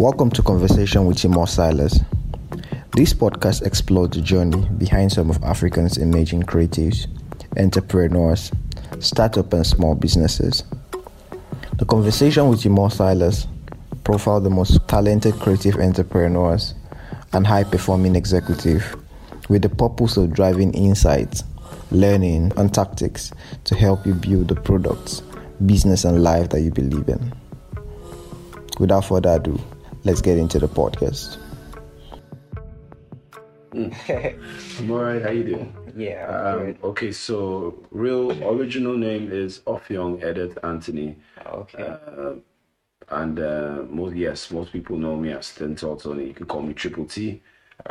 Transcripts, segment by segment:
Welcome to Conversation with Timor Silas. This podcast explores the journey behind some of Africa's emerging creatives, entrepreneurs, startup and small businesses. The Conversation with Timor Silas profiles the most talented creative entrepreneurs and high-performing executives with the purpose of driving insights, learning, and tactics to help you build the products, business, and life that you believe in. Without further ado, let's get into the podcast. I'm alright, how you doing? Yeah, good. Okay, so real original name is Offiong Edith Anthony. Okay. Most people know me as Stentor Tony. You can call me Triple T.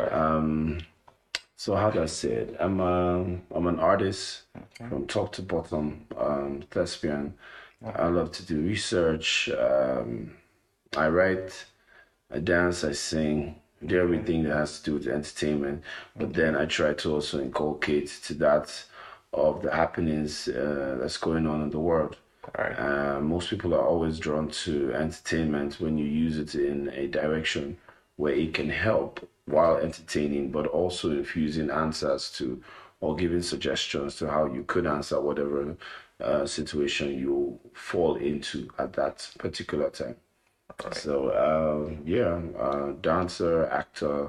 So how do I say it? I'm an artist from top to bottom, thespian. I love to do research. I write, I dance, I sing, do everything that has to do with entertainment. But then I try to also inculcate to that of the happenings that's going on in the world. Most people are always drawn to entertainment when you use it in a direction where it can help while entertaining, but also infusing answers to or giving suggestions to how you could answer whatever situation you fall into at that particular time. So, I'm a dancer, actor,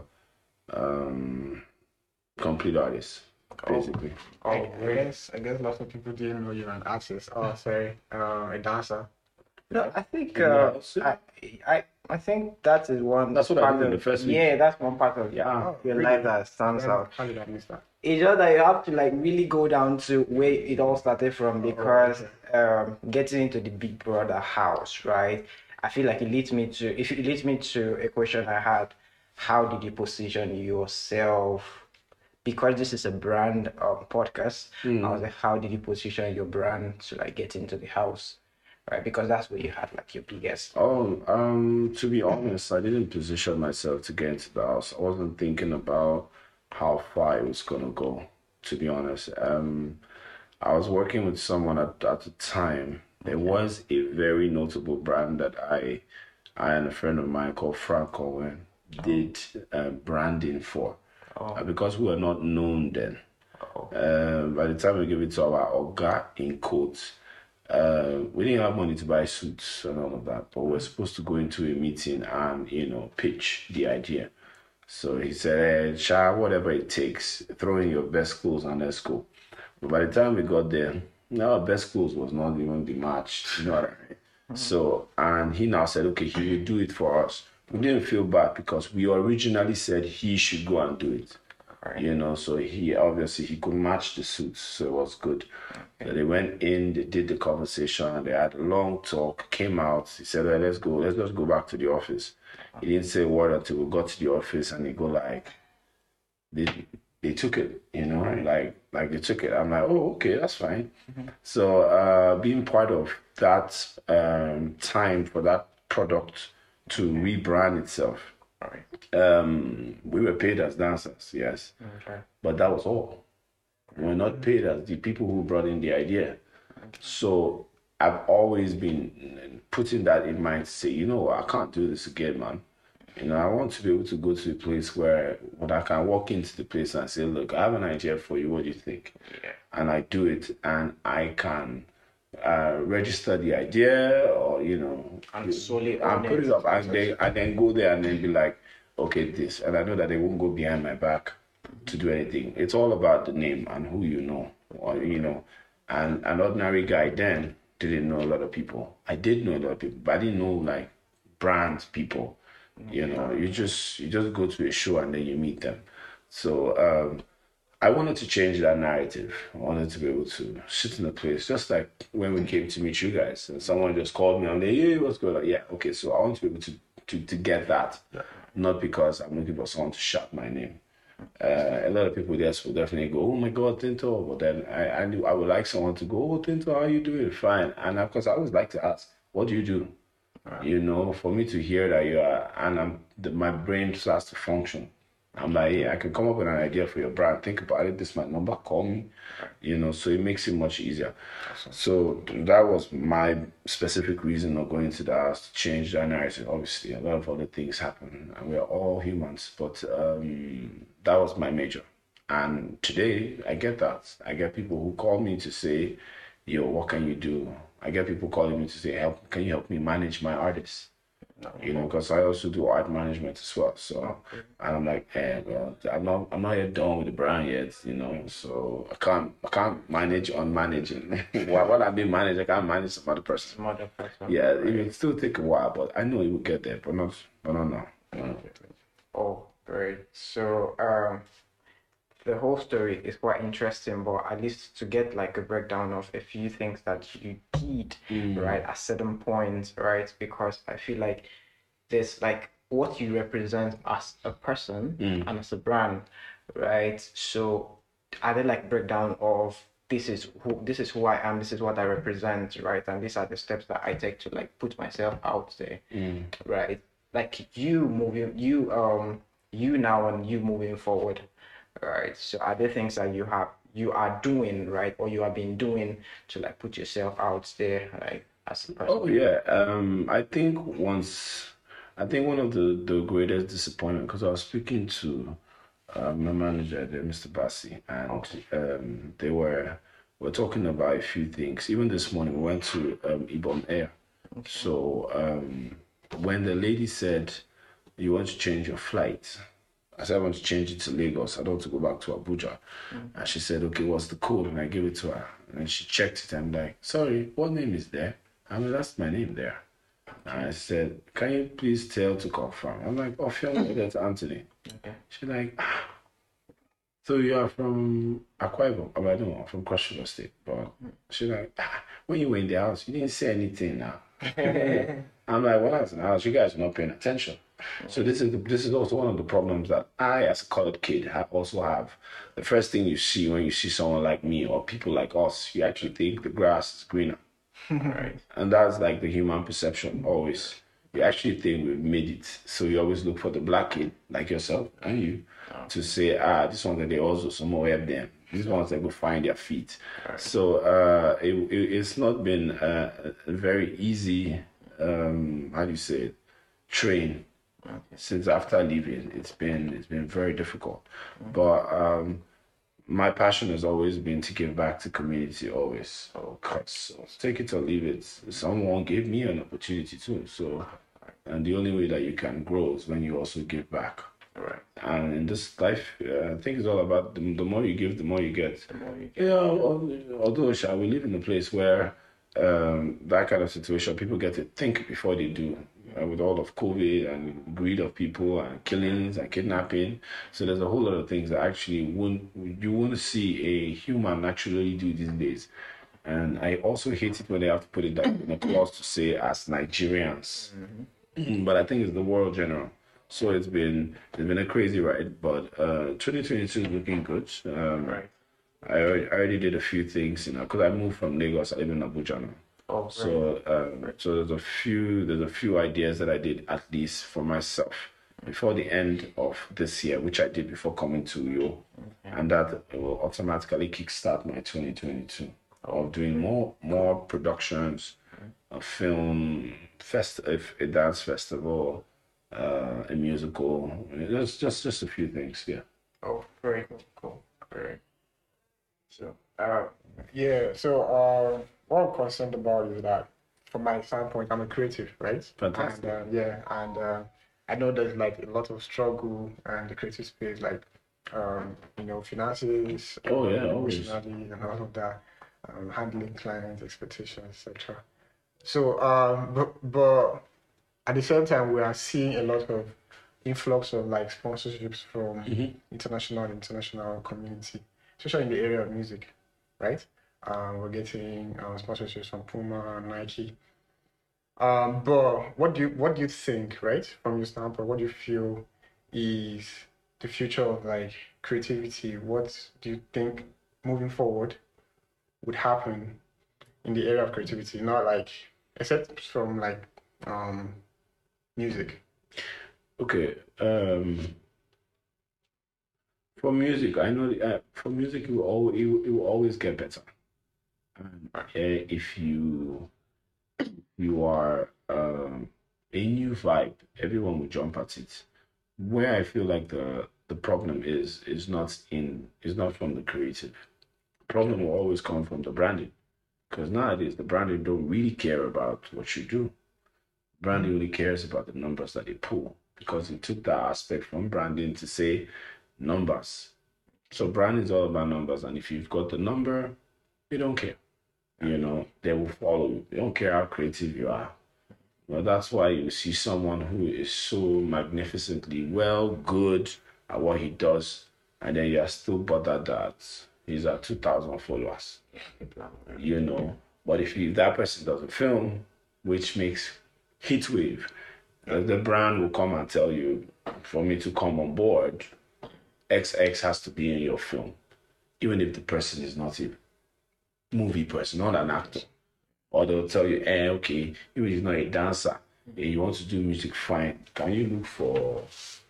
complete artist, basically. I guess lots of people didn't know you're an artist. Oh, sorry, a dancer. No, I think Yeah. I think that is one. That's what I part did in of- the first week. Yeah, that's one part of your really? life that stands out. How did I miss that? It's just that you have to really go down to where it all started from because getting into the Big Brother house, right? I feel like it leads me to a question I had. How did you position yourself? Because this is a brand podcast, I was like, how did you position your brand to get into the house? Right, because that's where you had your biggest. To be honest, I didn't position myself to get into the house. I wasn't thinking about how far it was gonna go, to be honest. I was working with someone at the time. There was a very notable brand that I and a friend of mine called Frank Cohen did branding for. Because we were not known then. By the time we gave it to our Oga in quotes, we didn't have money to buy suits and all of that, but we were supposed to go into a meeting and, pitch the idea. So he said, hey, whatever it takes, throw in your best clothes and let's go. But by the time we got there, our best clothes was not even the match, you know what I mean? So, and he now said, okay, he will do it for us. We didn't feel bad because we originally said he should go and do it. So he could match the suits, so it was good. So they went in, they did the conversation, they had a long talk, came out, he said, hey, let's just go back to the office. He didn't say a word until we got to the office and he go they took it, like they took it. I'm like, oh, okay, that's fine. So being part of that time for that product to rebrand itself. We were paid as dancers, yes. But that was all. We were not paid as the people who brought in the idea. So I've always been putting that in mind to say, I can't do this again, man. I want to be able to go to a place where when I can walk into the place and say, look, I have an idea for you. What do you think? And I do it and I can register the idea or, And solely and put it up and then go there and then be like, okay, this. And I know that they won't go behind my back to do anything. It's all about the name and who you know. Or, and an ordinary guy then didn't know a lot of people. I did know a lot of people, but I didn't know brand people. You just go to a show and then you meet them. So I wanted to change that narrative. I wanted to be able to sit in a place, just like when we came to meet you guys, and someone just called me and they, hey, what's going on? Yeah, okay. So I want to be able to get that, not because I'm looking for someone to shout my name. A lot of people there will definitely go, oh my God, Tinto. But then I knew I would like someone to go, oh Tinto, how are you doing? Fine. And of course, I always like to ask, what do you do? For me to hear that you are, and my brain starts to function. I'm like, yeah, I can come up with an idea for your brand. Think about it. This is my number. Call me. So it makes it much easier. Awesome. So that was my specific reason of going to the house to change that narrative. Obviously, a lot of other things happen, and we're all humans. But that was my major. And today, I get that. I get people who call me to say, "Yo, what can you do?" I get people calling me to say, "Help! Can you help me manage my artists?" Because I also do art management as well. So, and I'm like, well, I'm not yet done with the brand yet, So I can't manage on managing. When I be managed, I can't manage some other person. Some other person. Yeah, it will still take a while, but I know it will get there, but not now. Oh, great. So, the whole story is quite interesting, but at least to get like a breakdown of a few things that you did, right, at certain points, right? Because I feel like there's like what you represent as a person and as a brand, right? So are there like breakdown of this is who I am, this is what I represent, right? And these are the steps that I take to like put myself out there, right? Like you now and you moving forward. Right. So are there things that you are doing, right, or you have been doing to like put yourself out there, like as a person? Oh yeah. I think one of the greatest disappointment, because I was speaking to my manager there, Mr. Bassi, and they were talking about a few things. Even this morning, we went to Ibom Air. So when the lady said, "You want to change your flight?" I said, "I want to change it to Lagos. I don't want to go back to Abuja." And she said, "Okay, what's the code?" And I gave it to her. And she checked it. I'm like, "Sorry, what name is there?" I mean, "That's my name there." And I said, "Can you please tell to confirm?" I'm like, "Oh, that's Anthony." Okay. She's like, "So you are from Akwa Ibom?" I'm like, "No, I'm from Cross River State." But she's like, "When you were in the house, you didn't say anything now." I'm like, "What else in the house? You guys are not paying attention." So this is also one of the problems that I, as a colored kid, also have. The first thing you see when you see someone like me or people like us, you actually think the grass is greener, right? And that's like the human perception always. You actually think we've made it, so you always look for the black kid like yourself and you to say, this one that they also somewhere help them. These ones that go find their feet. So it's not been a very easy, how do you say it, train since after leaving. It's been very difficult, but my passion has always been to give back to community always. So take it or leave it. Someone gave me an opportunity too. So, and the only way that you can grow is when you also give back. Right. And in this life, I think it's all about the more you give, the more you get. Yeah. Although we live in a place where that kind of situation, people get to think before they do. With all of COVID and greed of people and killings and kidnapping, so there's a whole lot of things that actually you won't see a human actually do these days. And I also hate it when they have to put it like in a clause to say as Nigerians, but I think it's the world general. So it's been a crazy ride, but 2022 is looking good. Right. I already did a few things, because I moved from Lagos. I live in Abuja now. Oh, right. So there's a few ideas that I did at least for myself before the end of this year, which I did before coming to you, and that will automatically kickstart my 2022 of doing more productions, a film, a dance festival, a musical. Just a few things, yeah. Oh, very cool. Very. So, yeah. So, what I'm concerned about is that, from my standpoint, I'm a creative, right? Fantastic. And I know there's like a lot of struggle and the creative space, like, finances, Oh yeah, always. emotionally, and all of that, handling clients' expectations, etc. So, but at the same time, we are seeing a lot of influx of like sponsorships from international community, especially in the area of music, right? We're getting sponsorships from Puma, Nike. But what do you think, right? From your standpoint, what do you feel is the future of like creativity? What do you think moving forward would happen in the area of creativity? Not like except from like music. Okay. For music, I know for music it will always get better. And if you are a new vibe, everyone will jump at it. Where I feel like the problem is not from the creative. The problem will always come from the branding. Because nowadays the branding don't really care about what you do. Branding only cares about the numbers that they pull. Because it took that aspect from branding to say numbers. So branding is all about numbers. And if you've got the number, they don't care. You know, they will follow you. They don't care how creative you are. Well, that's why you see someone who is so magnificently good at what he does, and then you are still bothered that he's at 2,000 followers. You know, but if that person doesn't film, which makes hit wave, the brand will come and tell you, for me to come on board, XX has to be in your film, even if the person is not a movie person, not an actor. Or they'll tell you, okay, even if he's not a dancer, and you want to do music, fine. Can you look for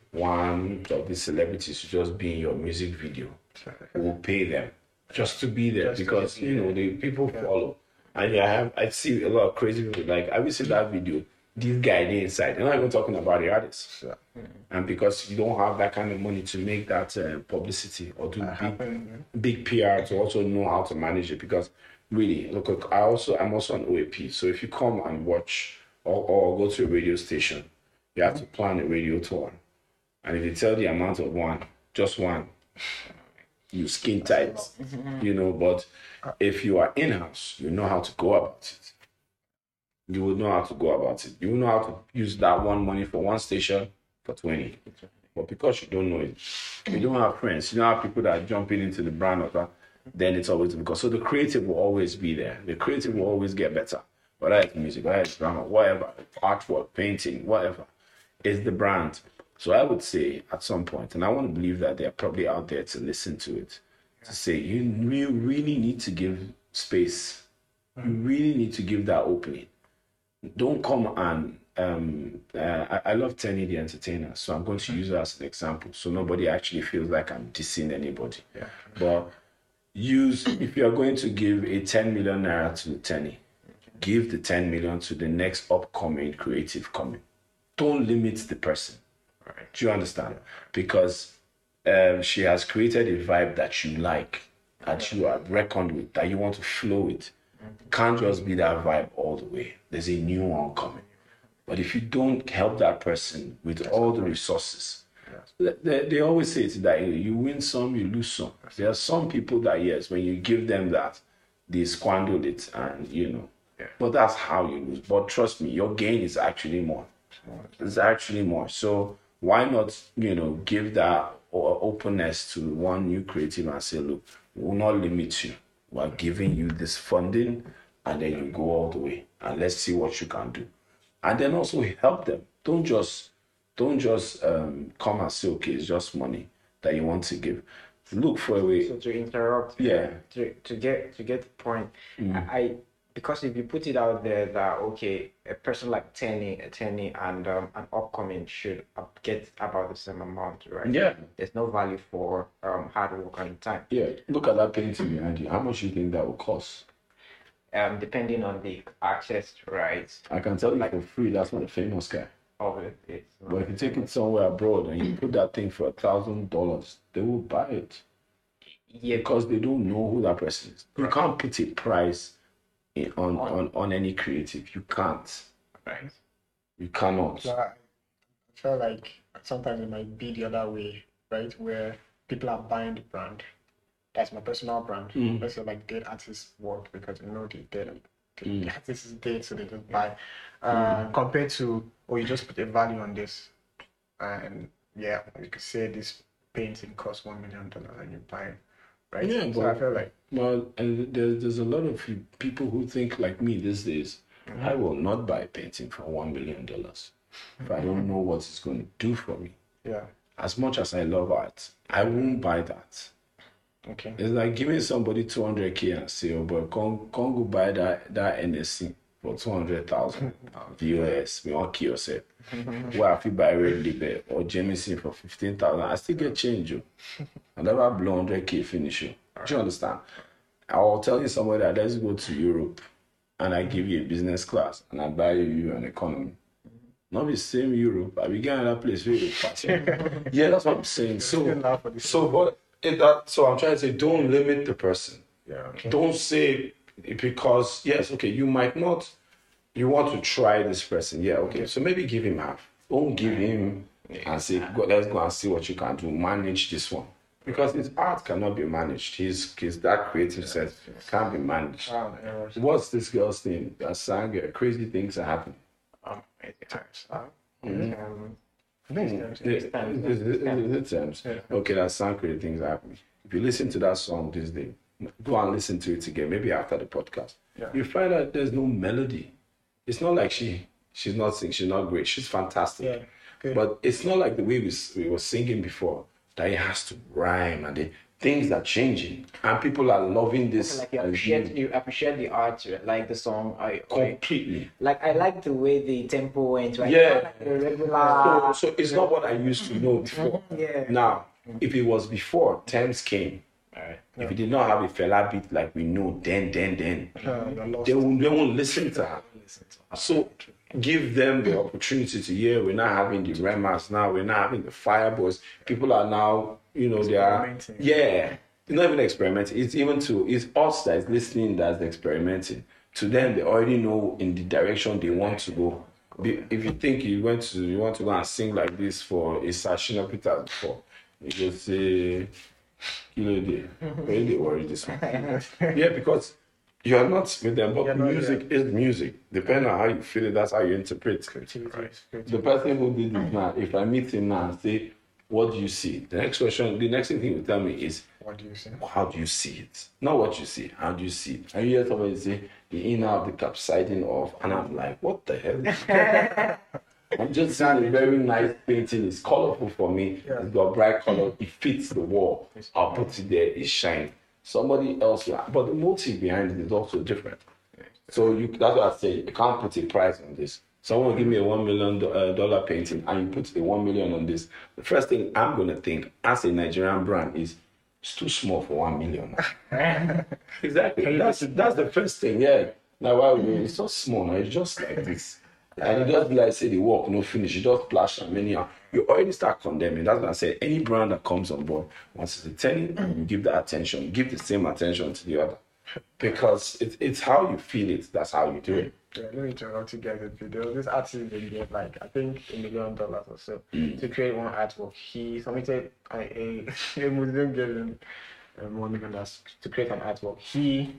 one of these celebrities to just be in your music video? We'll pay them just to be there, because you know the people follow. And I see a lot of crazy people. Like, I will see that video, this guy there inside. They're not even talking about the artists. And because you don't have that kind of money to make that publicity or do big PR, to also know how to manage it. Because really, look, I'm also an OAP. So if you come and watch or go to a radio station, you have to plan a radio tour. And if you tell the amount of just one, you skin tight, you know. But if you are in-house, you know how to go about it. You will know how to go about it. You will know how to use that one money for one station for 20. But because you don't know it, you don't have friends, you don't have people that are jumping into the brand of that, then it's always difficult. So the creative will always be there. The creative will always get better. Whether it's music, whether it's drama, whatever, artwork, painting, whatever, is the brand. So I would say at some point, and I want to believe that they're probably out there to listen to it, to say you really need to give space. You really need to give that opening. Don't come and I love Tenny the entertainer, so I'm going to use her as an example, so nobody actually feels like I'm dissing anybody. But if you are going to give a 10 million naira to Tenny, give the 10 million to the next upcoming creative coming. Don't limit the person. Do you understand? Because she has created a vibe that you like, that you are reckoned with, that you want to flow with. Can't just be that vibe all the way. There's a new one coming. But if you don't help that person with all the resources, they always say it that you win some, you lose some. There are some people that, yes, when you give them that, they squander it, and you know. But that's how you lose. But trust me, your gain is actually more. It's actually more. So why not, you know, give that openness to one new creative and say, look, we will not limit you. We're giving you this funding, and then you go all the way, and let's see what you can do. And then also help them. Don't just come and say, okay, it's just money that you want to give. Look for a way. So to interrupt, to get the point, because if you put it out there that, okay, a person like Tenny and an upcoming should get about the same amount, right? Yeah. There's no value for hard work and time. Yeah. Look at that painting behind you. How much do you think that will cost? Depending on the access, right? I can tell you for free, that's not a famous guy. Obviously. But if you take it somewhere abroad and you put that thing for $1,000, they will buy it. Yeah. Because they don't know who that person is. You can't put a price on any creative. You can't. Right. You cannot. So I feel like sometimes it might be the other way, right? Where people are buying the brand. That's my personal brand. Let's say like dead artists work because you know the artist is dead, so they just buy. Compared to, you just put a value on this, and you could say this painting costs $1 million and you buy it, right? Yeah, so I feel like and there's a lot of people who think like me these days. I will not buy a painting for $1 million if I don't know what it's going to do for me. Yeah. As much as I love art, I won't buy that. Okay. It's like giving somebody 200K and say, oh, but can't go buy that NSC for 200,000 VOS. We won't kill yourself. Well, if you buy Red Label or Jameson for 15,000, I still get change. I'll never blow 100K finish you. Do you understand? I'll tell you somewhere that let's go to Europe and I give you a business class and I buy you an economy. Not the same Europe, I begin another place where you party. Yeah, that's what I'm saying. So I'm trying to say, don't limit the person. Yeah. Okay. Don't say because yes, okay, you might not. You want to try this person, yeah, okay. So maybe give him half. Don't give him and say, let's go and see what you can do. Manage this one. Because his art cannot be managed. His that creative sense can't be managed. What's this girl's name that sang Crazy Things Are Happening? Okay, that sang Crazy Things Are Happening. If you listen to that song this day, go and listen to it again, maybe after the podcast. Yeah. You find out there's no melody. It's not like she's not singing, she's not great, she's fantastic. Yeah. Okay. But it's not like the way we were singing before, that it has to rhyme and things are changing and people are loving this. Like you appreciate the art, like the song. Completely. Like I like the way the tempo went. Right? Yeah. Like the regular. So it's not what I used to know before. Yeah. Now, if it was before Thames came, if we did not have a Fela beat like we know, then they won't listen to her. So give them the opportunity to hear. We're not having the Remas now. We're not having the Fireboys. People are now, they are, they're not even experimenting. It's us that is listening that's experimenting. To them, they already know in the direction they want to go. If you think you want to go and sing like this for a Shina Peters before, you will say, Day. Where they worry this one? Yeah, because you are not with them, but music is music. Depending on how you feel it, that's how you interpret. Right. The person who did it now, if I meet him now and say, what do you see? The next thing he will tell me is, what do you see? How do you see it? Not what you see, how do you see it? And you hear somebody say, the inner of the capsiding off, and I'm like, what the hell? I'm just seeing a very nice painting. It's colorful for me. Yeah. It's got bright color. It fits the wall. I'll put it there. It shines. Somebody else, but the motive behind it is also different. So that's what I say. You can't put a price on this. Someone give me a $1 million painting, and you put a 1 million on this. The first thing I'm gonna think as a Nigerian brand is it's too small for 1 million. Exactly. That's the first thing. Yeah. Now why would it's so small? Now it's just like this. And it just be like say the work no finish, you just splash and anyhow. You already start condemning. That's what I say. Any brand that comes on board, once it's attending, you give that attention, give the same attention to the other. Because it's how you feel it, that's how you do it. Yeah, let me interrupt you guys a bit. There was this artist they get like I think $1 million or so to create one artwork. He submitted a Muslim given $1 million to create an artwork. He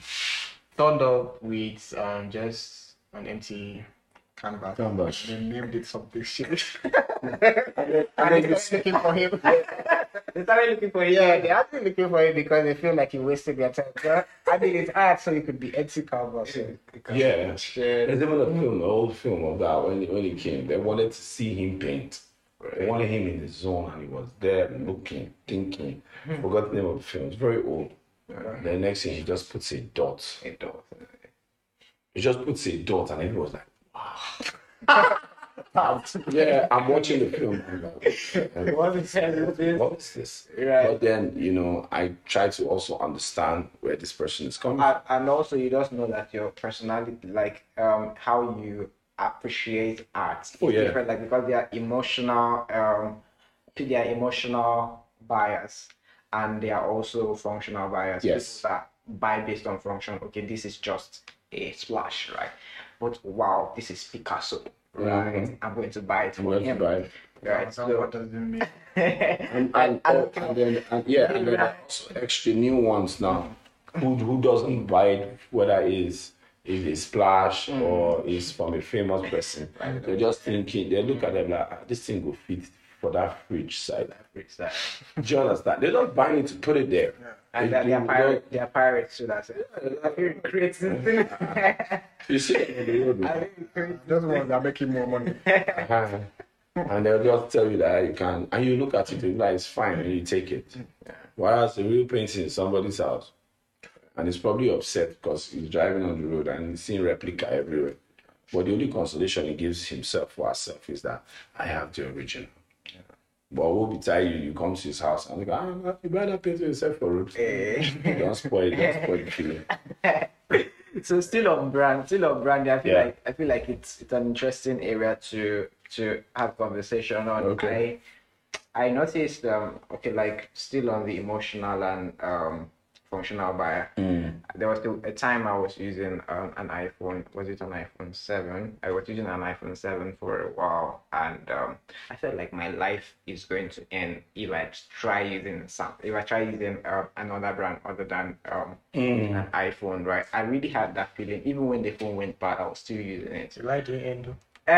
turned up with just an empty canvas. They named it something shit. and they started looking for him. They started looking for him. Yeah, they actually looking for him because they feel like he wasted their time. So, I mean, it's art, so it could be empty canvas. Yeah. There's even an old film of that when he came. They wanted to see him paint. They wanted him in the zone, and he was there looking, thinking. Forgot the name of the film. It's very old. The next thing, he just puts a dot. He just puts a dot, and everyone was like, yeah, I'm watching the film. What is this? Right. But then, I try to also understand where this person is coming from. And also, you just know that your personality, like how you appreciate art, is different. Like because they are emotional bias, and they are also functional bias. Yes. People that buy based on function. Okay, this is just a splash, right? But wow, this is Picasso, right? Mm-hmm. I'm going to buy it for him. Right. So what does it mean? and then also extra new ones now. Who doesn't buy it, whether it's a splash or is from a famous person. They're just thinking, they look at them like, this thing will fit for that fridge side. Do you understand? They're not buying it to put it there. And they are pirates too. That's it. You see it on the road. Those ones are making more money. And they'll just tell you that you can, and you look at it, and like, it's fine, and you take it. Whereas the real painting is somebody's house, and he's probably upset because he's driving on the road and he's seeing replica everywhere. But the only consolation he gives himself or herself is that I have the original. But we'll be tired. You come to his house and like, you better pay to yourself for road. Don't spoil the feeling. So still on brand. I feel like it's an interesting area to have conversation on. Okay. I noticed like still on the emotional and functional buyer. There was a time I was using an iPhone. Was it an iPhone 7? I was using an iPhone 7 for a while, and I felt like my life is going to end if I try using another brand other than an iPhone. Right? I really had that feeling. Even when the phone went bad, I was still using it. Why do you end?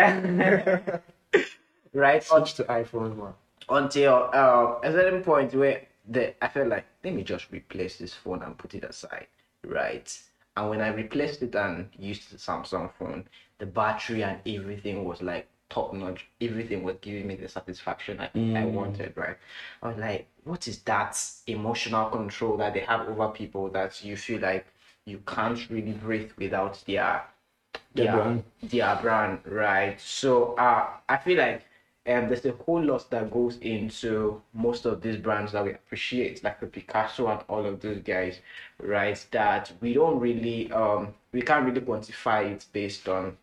Right? Switch to iPhone one. Until a certain point where I felt like, let me just replace this phone and put it aside, right? And when I replaced it and used the Samsung phone, the battery and everything was like top notch. Everything was giving me the satisfaction I wanted, right? I was like, what is that emotional control that they have over people that you feel like you can't really breathe without their brand, right? So I feel like there's a whole lot that goes into most of these brands that we appreciate, like the Picasso and all of those guys, right? That we don't really we can't really quantify it based on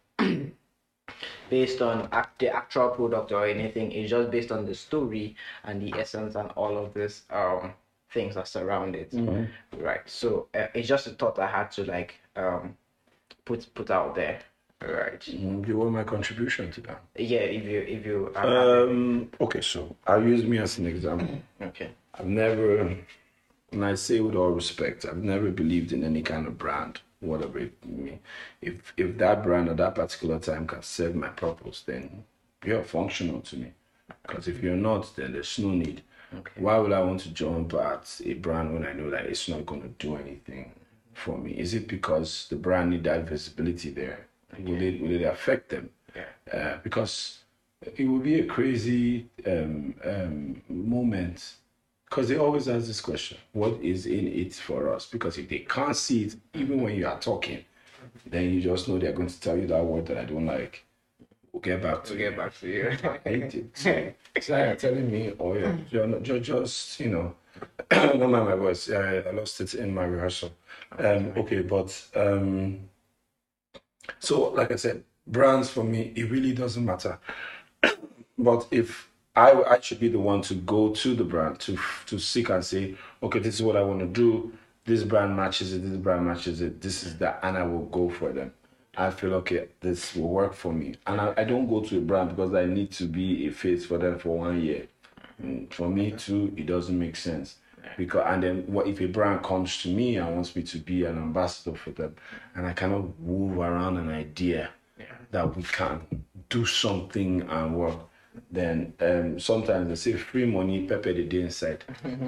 the actual product or anything. It's just based on the story and the essence and all of this things that surround it, right? So it's just a thought I had to like put out there. Right. You want my contribution to that? Yeah, if you okay, so I'll use me as an example. Okay. I've never, and I say with all respect, I've never believed in any kind of brand, whatever it may. If that brand at that particular time can serve my purpose, then you're functional to me. Because if you're not, then there's no need. Okay. Why would I want to jump at a brand when I know that it's not going to do anything for me? Is it because the brand need that visibility there? Will it affect them? Yeah. Because it will be a crazy moment. Because they always ask this question: what is in it for us? Because if they can't see it, even when you are talking, then you just know they're going to tell you that word that I don't like. We'll get back to you. I hate it. So you're telling me, oh yeah, you're just don't mind my voice. I lost it in my rehearsal. Okay, but so like I said, brands for me, it really doesn't matter. But if I should be the one to go to the brand to seek and say, okay, this is what I want to do. This brand matches it. This brand matches it. This is that, and I will go for them. I feel okay, this will work for me, and I don't go to a brand because I need to be a face for them for 1 year. For me too, it doesn't make sense. Because and then what if a brand comes to me and wants me to be an ambassador for them, and I cannot move around an idea that we can do something and work, then sometimes they say free money pepper the day inside.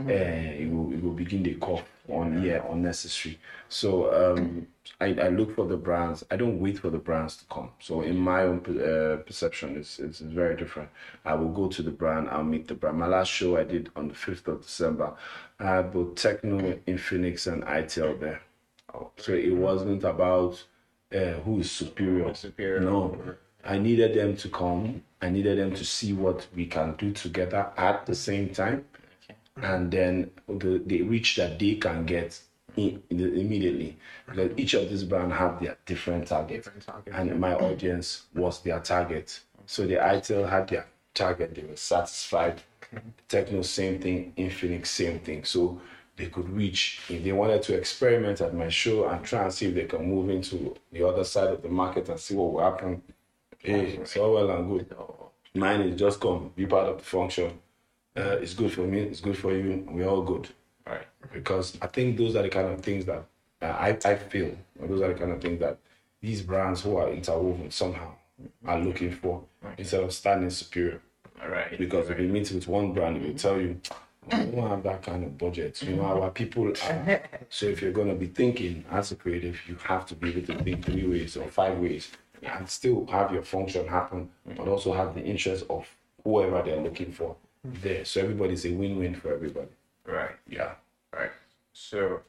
It will begin the cough on unnecessary. So I look for the brands. I don't wait for the brands to come. So in my own perception, it's very different. I will go to the brand. I'll meet the brand. My last show I did on the 5th of December, I had both Techno, Infinix, and ITEL there. So it wasn't about who is superior. No, I needed them to come. I needed them to see what we can do together at the same time. And then they reach that they can get immediately, because each of these brands have their different targets, and my audience was their target. So the ITEL had their target, they were satisfied. Techno, same thing. Infinix, same thing. So they could reach, if they wanted to experiment at my show and try and see if they can move into the other side of the market and see what will happen. Hey, it's all well and good. Mine is just come, be part of the function. It's good for me, it's good for you, we're all good. Right. Because I think those are the kind of things that I feel, those are the kind of things that these brands who are interwoven somehow are looking for, instead of standing superior. Right. Because if you meet with one brand, it will tell you, we don't have that kind of budget. Our people are. So if you're going to be thinking as a creative, you have to be able to think 3 ways or 5 ways and still have your function happen, but also have the interest of whoever they're looking for there. So everybody's a win-win for everybody. Right. Yeah. Right. So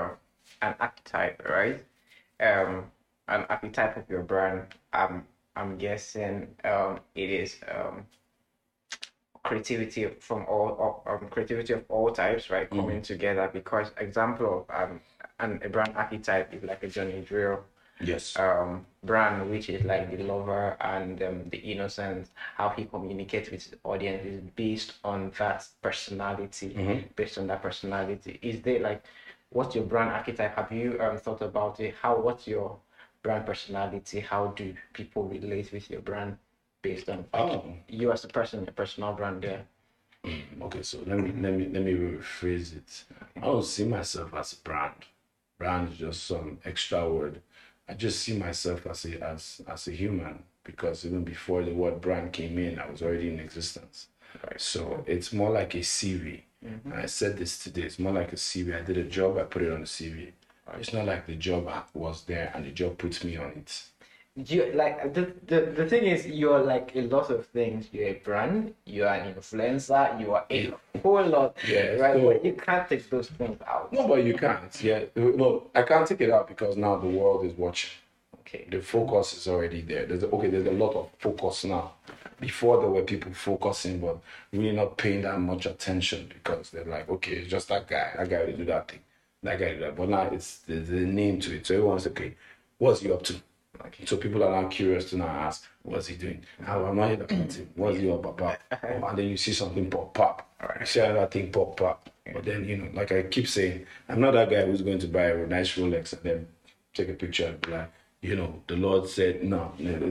an archetype, right? An archetype of your brand. I'm guessing it is creativity from creativity of all types, right, coming together. Because example of and a brand archetype is like a Johnny Drill Yes. brand, which is like the lover and the innocence. How he communicates with his audience is based on that personality. Based on that personality, is there like, what's your brand archetype? Have you thought about it? What's your brand personality? How do people relate with your brand based on you as a person, your personal brand there? Okay, so let me rephrase it. I don't see myself as a brand. Brand is just some extra word. I just see myself as a human, because even before the word brand came in, I was already in existence. Right. So it's more like a CV. And I said this today. It's more like a CV. I did a job. I put it on a CV. Right. It's not like the job was there and the job puts me on it. You like the thing is, you're like a lot of things. You're a brand, you are an influencer, you are a whole lot. Yeah, right. So, but you can't take those things out. No, but you can't. Yeah, no, I can't take it out because now the world is watching. Okay. The focus is already there. There's a lot of focus now. Before there were people focusing, but really not paying that much attention, because they're like, okay, it's just that guy. That guy will do that thing. That guy will do that. But now there's a name to it. So everyone's okay. What's he up to? Okay. So people are now curious to now ask, what's he doing? How am I here about him? What's he up about? And then you see something pop up. Right. You see another thing pop up. But then, like I keep saying, I'm not that guy who's going to buy a nice Rolex and then take a picture and be like, the Lord said no.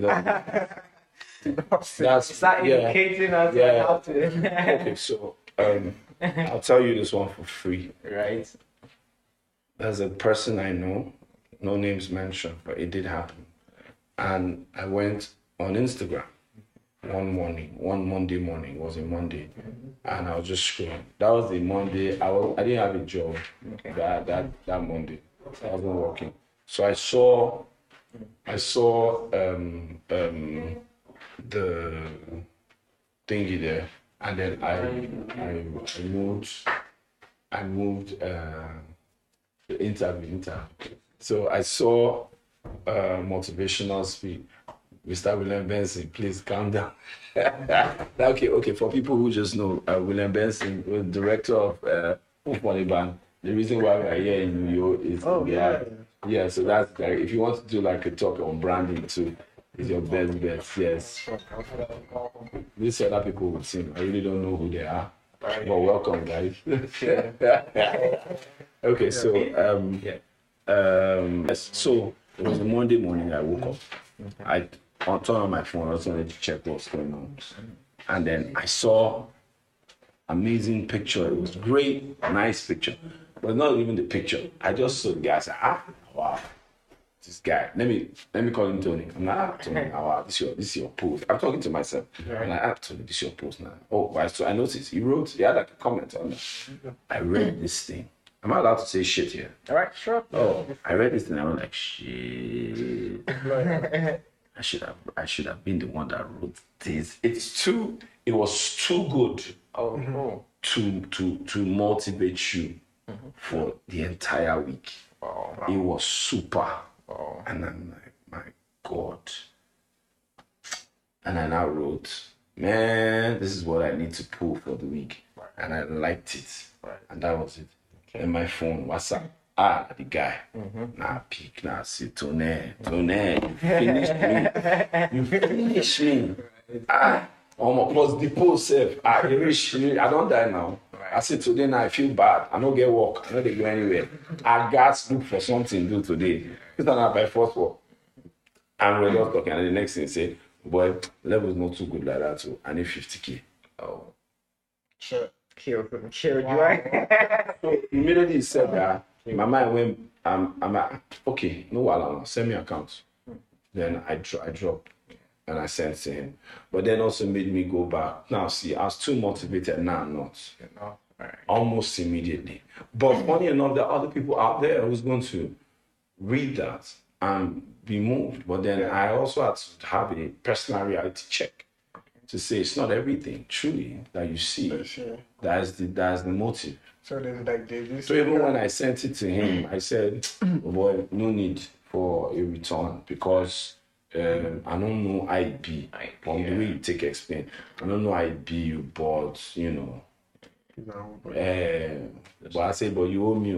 That's indicating us how to. Okay, so I'll tell you this one for free. Right. There's a person I know, no names mentioned, but it did happen. And I went on Instagram one Monday morning, it was a Monday, and I was just scrolling. That was the Monday, I didn't have a job that Monday. I wasn't working. So I saw the thingy there, and then I moved the interview. So I saw motivational speak. Mr. William Benson, please calm down. Okay. For people who just know, William Benson was director of Funny Band. The reason why we are here in New York is yeah. So that's like, if you want to do like a talk on branding too, is your best bet. Yes. These other people would sing. I really don't know who they are. But welcome, guys. Okay, so so it was a Monday morning. I woke up. I turned on my phone. I was wanted to check what's going on, and then I saw amazing picture. It was great, nice picture, but not even the picture. I just saw the guy. I said, wow, this guy. Let me call him Tony. I'm like, Tony, wow, this is your post. I'm talking to myself. I'm like, Tony, this is your post now. Oh, so I noticed he had like a comment on it. I read this thing. Am I allowed to say shit here? All right, sure. Oh, I read this thing. I was like, shit. I should have been the one that wrote this. It was too good. To motivate you for the entire week. Wow. It was super. Wow. And I'm like, my God. And I now wrote, man, this is what I need to pull for the week. Right. And I liked it. Right. And that was it. Okay. And my phone, WhatsApp. The guy. Nah, peak, nah, see, Tony, you finished me. Plus the post self. I don't die now. Right. I said today now I feel bad. I don't get work. I don't go anywhere. I got to look for something to do today. It's not by first work. And we're just talking. And the next thing say, boy, level's not too good like that. So I need 50K. Oh. Sure. Kill you. So immediately he said that. My mind went, I'm like, okay, no while send me account. Then I dropped and I sent to him. But then also made me go back. Now see, I was too motivated, now I'm not. Right. Almost immediately. But funny enough, there are other people out there who's going to read that and be moved. But then I also had to have a personal reality check to say it's not everything truly that you see. Sure. That's the motive. So there's like this. So even when I sent it to him, I said, oh boy, no need for a return, because I don't know IB. From the way you take explain. I don't know IB you bought, you know. No, But I say, but you owe me.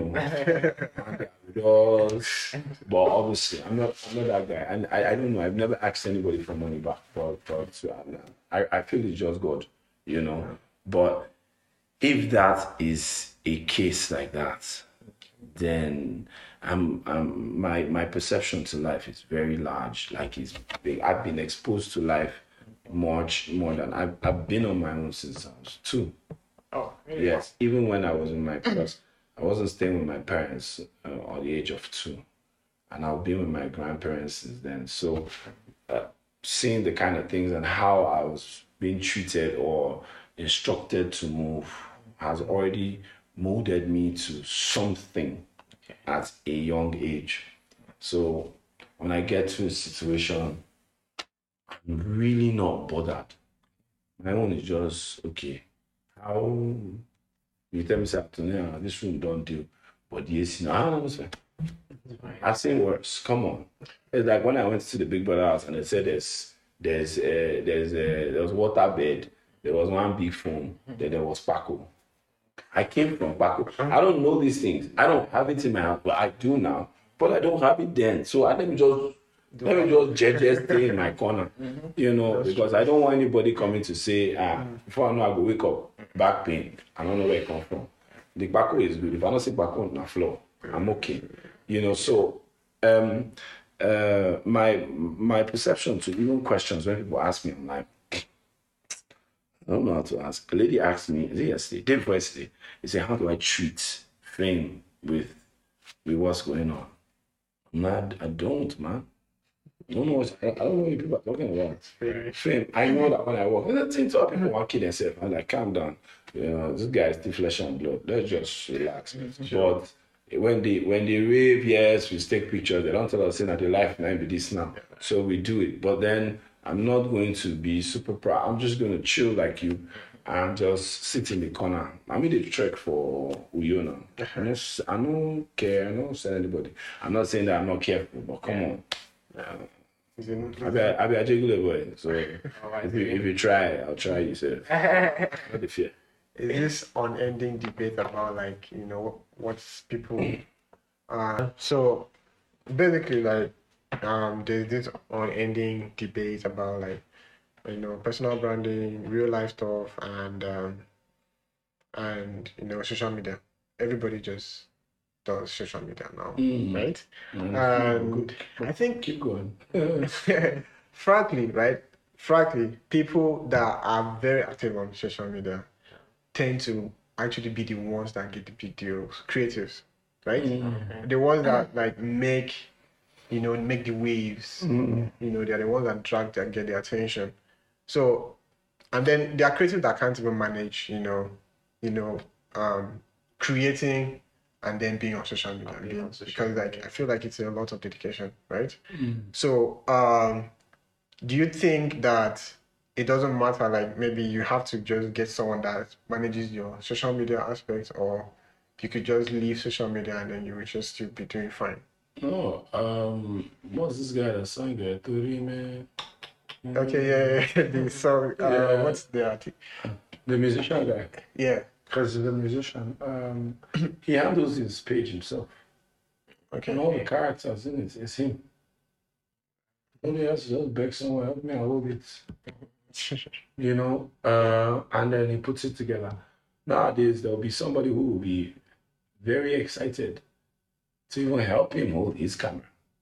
Because, but obviously, I'm not that guy, and I don't know. I've never asked anybody for money back. I feel it's just God, you know. But if that is a case like that, then my perception to life is very large. Like it's big. I've been exposed to life much more than I've been on my own since I was 2. Oh, really? Yes, even when I was in my class, I wasn't staying with my parents at the age of 2, and I've been with my grandparents since then. So, seeing the kind of things and how I was being treated or instructed to move has already molded me to something at a young age. So, when I get to a situation, I'm really not bothered. My own is just okay. How you tell me say this room don't do, but yes, you know, I don't know. I've seen worse. Come on, it's like when I went to the Big Brother house and they said there was water bed, there was one big phone, then there was Paco. I came from Paco. I don't know these things. I don't have it in my house, but I do now. But I don't have it then. So let me just stay in my corner, you know, because I don't want anybody coming to say, before I know I go wake up, back pain. I don't know where it comes from. The Paco is good. If I don't see Paco on the floor, I'm okay. You know, so my perception to even questions when people ask me, I'm like, I don't know how to ask. A lady asked me, is it yesterday? Day before yesterday, he said, how do I treat fame with what's going on? I don't, man. I don't know what people are talking about. Fame. I know that when I walk, there's a thing to people want to kill themselves. I'm like, calm down. You know, this guy is still flesh and blood. Let's just relax. But when they rave, yes, we take pictures. They don't tell us that the life might be this now. So we do it. But then I'm not going to be super proud. I'm just going to chill like you and just sit in the corner. I made a trek for Uyona. I don't care. I don't say anybody. I'm not saying that I'm not careful, but come on. I be a juggler boy. So if you try, I'll try you. So not the fear. Is this unending debate about like, you know, what's people so basically like there's this unending debate about like, you know, personal branding, real life stuff, and you know, social media. Everybody just does social media now, right? Good. I think Keep going. frankly, people that are very active on social media tend to actually be the ones that get the big deals, creatives, right? The ones that like make the waves. You know, they're the ones that get the attention. So, and then there are creatives that can't even manage, creating and then being on social media because like I feel like it's a lot of dedication, right? So, do you think that it doesn't matter, like maybe you have to just get someone that manages your social media aspects, or you could just leave social media and then you will just still be doing fine? No, what's this guy that sang it? Tori, man. Okay, yeah. The song, what's the artist? The musician guy. Yeah. Because the musician, he handles his page himself. Okay. And all the characters in it is him. Only has to just beg someone, help me, I hold it. You know, and then he puts it together. Nowadays, there'll be somebody who will be very excited to even help him hold his camera.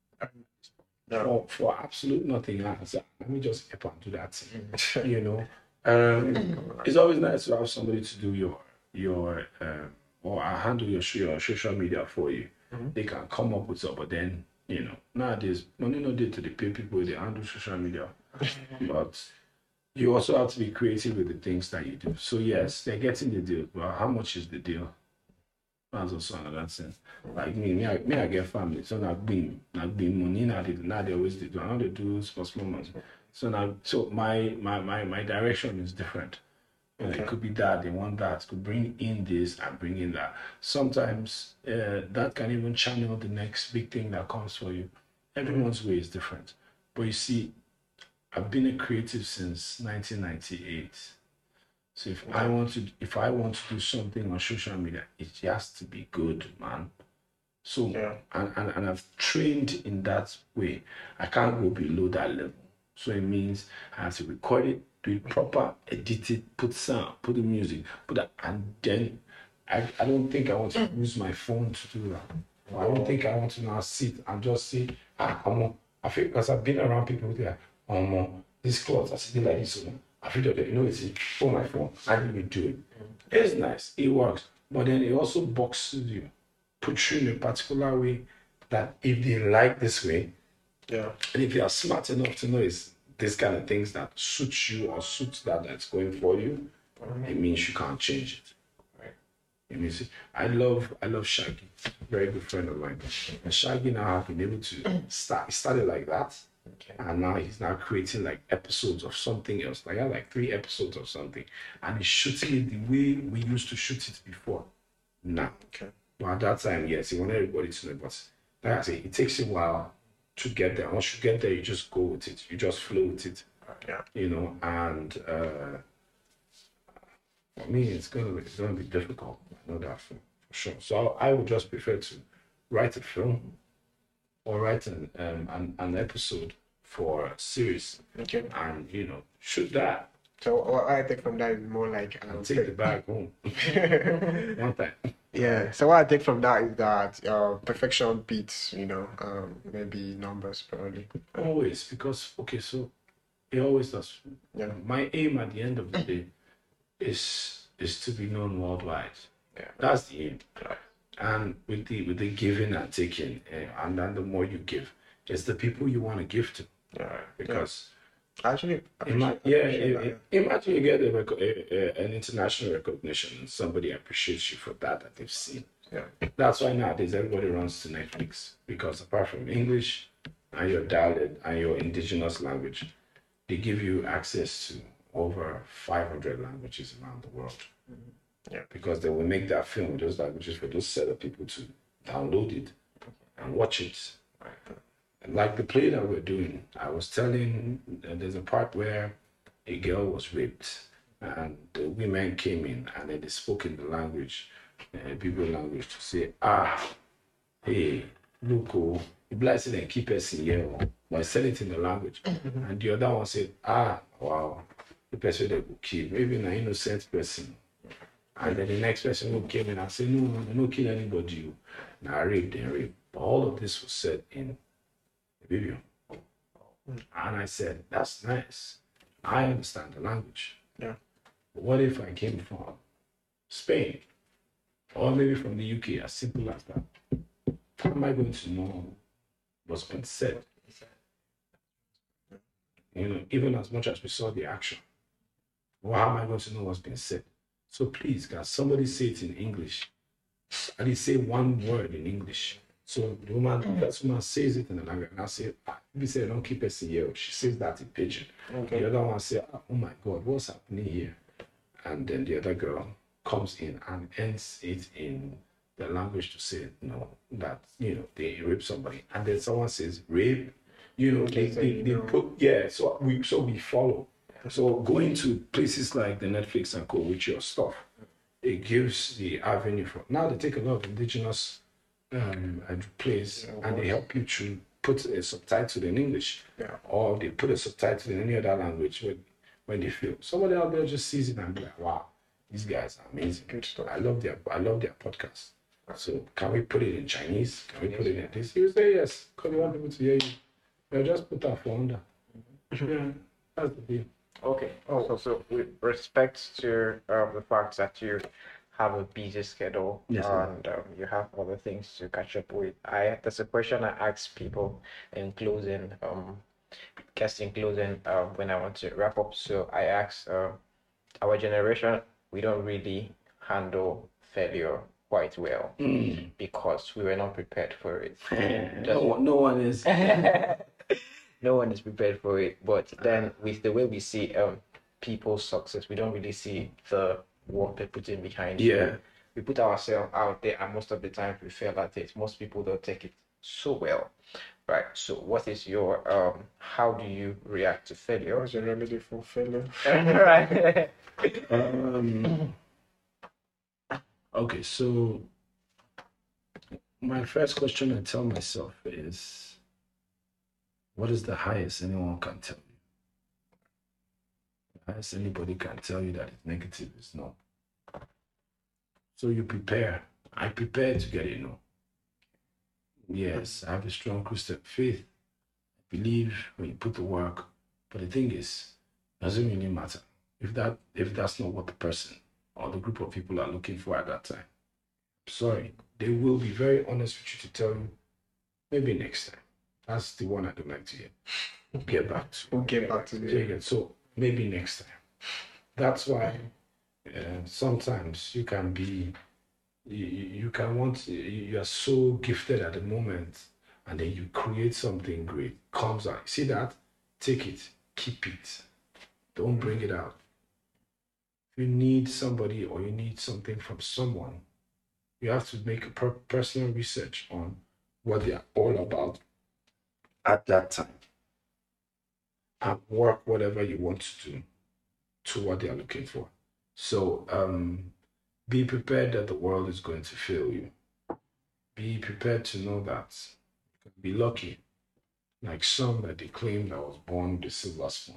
For absolute nothing else. Let me just help and do that thing. You know, it's always nice to have somebody to do your or handle your social media for you. They can come up with stuff, but then you know nowadays money no day to the pay people they handle social media, but you also have to be creative with the things that you do. So yes, they're getting the deal. Well, how much is the deal? That's also another sense. Like me, I get family. So not being money. Now they always do. I know they do small moments. So now, my direction is different. Okay. It could be that they want that, could bring in this and bring in that. Sometimes that can even channel the next big thing that comes for you. Everyone's way is different. But you see, I've been a creative since 1998. So if I want to do something on social media, it has to be good, man. So and I've trained in that way. I can't go below that level. So it means I have to record it, do it proper, edit it, put sound, put the music, put that, and then I don't think I want to use my phone to do that. I don't think I want to now sit and just say, I feel because I've been around people who are this clothes are sitting like this. I feel that it's on my phone. I really do it. It's nice, it works. But then it also boxes you, puts you in a particular way that if they like this way, and if you are smart enough to know it's this kind of things that suits you or suits that's going for you, it means you can't change it. You see, I love Shaggy, very good friend of mine. And Shaggy now has been able to started like that, and now he's now creating like episodes of something else. Like I have like 3 episodes of something, and he's shooting it the way we used to shoot it before. Now, but at that time, yes, he wanted everybody to know. But like I say, it takes a while to get there. Once you get there, you just go with it. You just flow with it. You know, and for me, it's gonna be difficult. I know that for sure. So I would just prefer to write a film or write an episode for a series, and shoot that. So what I take from that is more like and take the bag home one time. Yeah. So what I take from that is that perfection beats maybe numbers probably. Always, because so it always does. Yeah. My aim at the end of the day is to be known worldwide. Yeah, that's the aim. Right. And with the giving and taking, and then the more you give, it's the people you want to give to. Yeah. Because actually, imagine you get an international recognition and somebody appreciates you for that they've seen. Yeah. That's why nowadays everybody runs to Netflix, because apart from English and your dialect and your indigenous language, they give you access to over 500 languages around the world. Mm-hmm. Yeah, because they will make that film in those languages for those set of people to download it and watch it. Right. And like the play that we're doing, I was telling, there's a part where a girl was raped and the women came in and then they spoke in the language, Hebrew language, to say, hey, look, the blessing and keep us in here, but said it in the language. Mm-hmm. And the other one said, wow, the person that will kill, maybe an innocent person. And then the next person who came in and said, no, I don't kill anybody. Now rape. But all of this was said in the video. And I said, that's nice. I understand the language. Yeah. But what if I came from Spain? Or maybe from the UK, as simple as that? How am I going to know what's been said? Even as much as we saw the action, well, how am I going to know what's been said? So please, guys, somebody say it in English. At least say one word in English. So the woman, that woman says it in the language, and I say, we say, don't keep us here. She says that in pidgin. Okay. The other one say, oh my God, what's happening here? And then the other girl comes in and ends it in the language to say, that, they rape somebody. And then someone says, rape, they put, so we follow. So going to places like the Netflix and co with your stuff, it gives the avenue for, now they take a lot of indigenous plays and they help you to put a subtitle in English, or they put a subtitle in any other language when they feel. Somebody out there just sees it and be like, wow, these guys are amazing. Good stuff. I love their podcast. So can we put it in Chinese? Can we put it in this? You say yes, because we want people to hear you. They'll just put that for under. Yeah, that's the deal. Okay. So with respect to the fact that you have a busy schedule, yes, and you have other things to catch up with, there's a question I ask people in closing, when I want to wrap up. So I ask, our generation, we don't really handle failure quite well because we were not prepared for it. No one is. No one is prepared for it. But then with the way we see people's success, we don't really see the work they put in behind it. Yeah. We put ourselves out there and most of the time we fail at it. Most people don't take it so well. Right. So what is your how do you react to failure? What's your remedy for failure? Right. Okay, so my first question I tell myself is, what is the highest anyone can tell you? The highest anybody can tell you that is negative is no. So you prepare. I prepare to get a no. Yes, I have a strong Christian faith. I believe when you put the work. But the thing is, it doesn't really matter if that's not what the person or the group of people are looking for at that time. Sorry, they will be very honest with you to tell you, maybe next time. That's the one I don't like to hear. Get back to. We'll get back to you. So maybe next time. That's why sometimes you can be, you can want, you are so gifted at the moment, and then you create something great, comes out. See that? Take it, keep it. Don't bring it out. If you need somebody or you need something from someone, you have to make a personal research on what they are all about at that time and work whatever you want to do to what they are looking for. So be prepared that the world is going to fail you. Be prepared to know that you can be lucky, like some that they claim that was born with a silver spoon.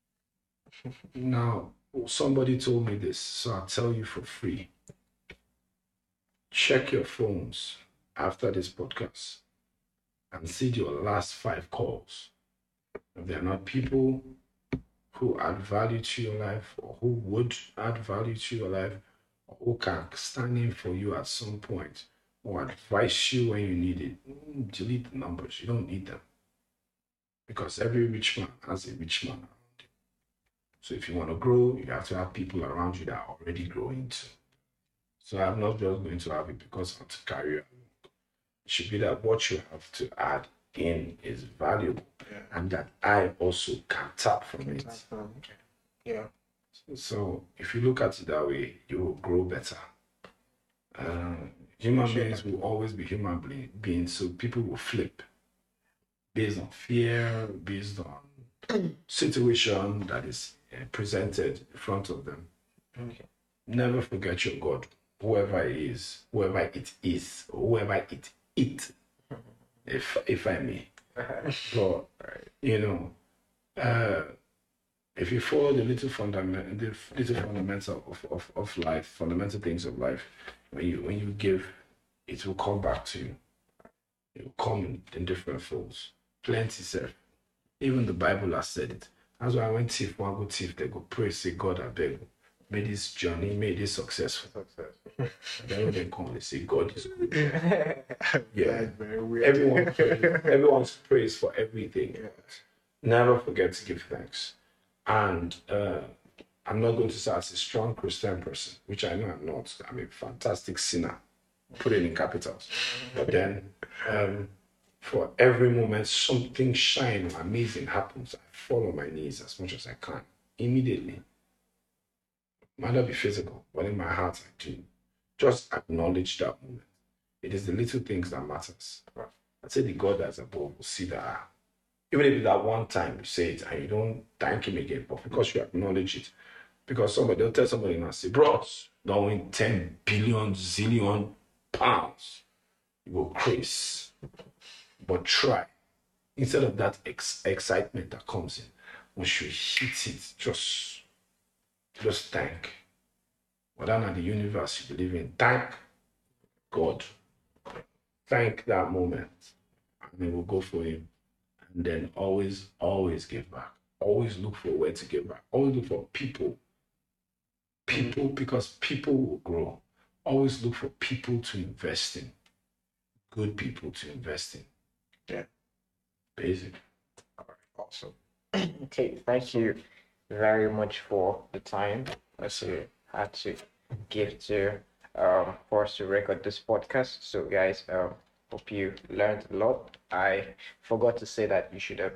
Now, somebody told me this, so I'll tell you for free. Check your phones after this podcast and see your last 5 calls. If they're not people who add value to your life or who would add value to your life or who can stand in for you at some point or advise you when you need it, delete the numbers. You don't need them. Because every rich man has a rich man around you. So if you want to grow, you have to have people around you that are already growing too. So I'm not just going to have it because I want to carry you. It should be that what you have to add in is valuable, and that I also can tap from it. Yeah. So if you look at it that way, you will grow better. Human beings will always be human beings, so people will flip based on fear, based on situation that is presented in front of them. Okay. Never forget your God, whoever it is, or whoever it is, if I may. But if you follow the little fundamental of life, fundamental things of life, when you give, it will come back to you. It will come in different folds. Plenty, sir. Even the Bible has said it. That's why when thief one go thief, they go pray, say, God, I beg, may this journey, may this successful. And then when they come, they say, God is good. Yeah. Very weird. Everyone's prays for everything. Never forget to give thanks. And I'm not going to say as a strong Christian person, which I know I'm not. I'm a fantastic sinner. Put it in capitals. But then for every moment something shine or amazing happens, I fall on my knees as much as I can. Immediately. Might not be physical, but in my heart I do. Just acknowledge that moment. It is the little things that matters. I say the God that's above will see that. Even if that one time you say it and you don't thank him again, but because you acknowledge it. Because they'll tell somebody and say, bros, don't win 10 billion, zillion pounds. You go crazy. But try. Instead of that excitement that comes in, once you hit it, just thank. Whether not the universe you believe in, thank God. Thank that moment. And it will go for him. And then always give back. Always look for a way to give back. Always look for people. People, because people will grow. Always look for people to invest in. Good people to invest in. Yeah. Basic. All right. Awesome. Okay, thank you very much for the time that you had to give to for us to record this podcast. So guys, hope you learned a lot. I forgot to say that you should have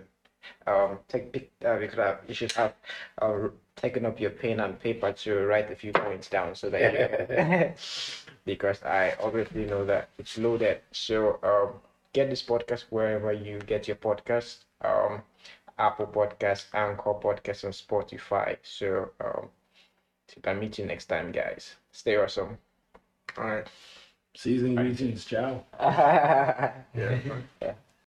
you should have taken up your pen and paper to write a few points down so that you because I obviously know that it's loaded. So get this podcast wherever you get your podcast. Apple Podcast, Anchor Podcast, and Spotify. So I'll meet you next time, guys. Stay awesome. All right. Season greetings. Ciao. Yeah.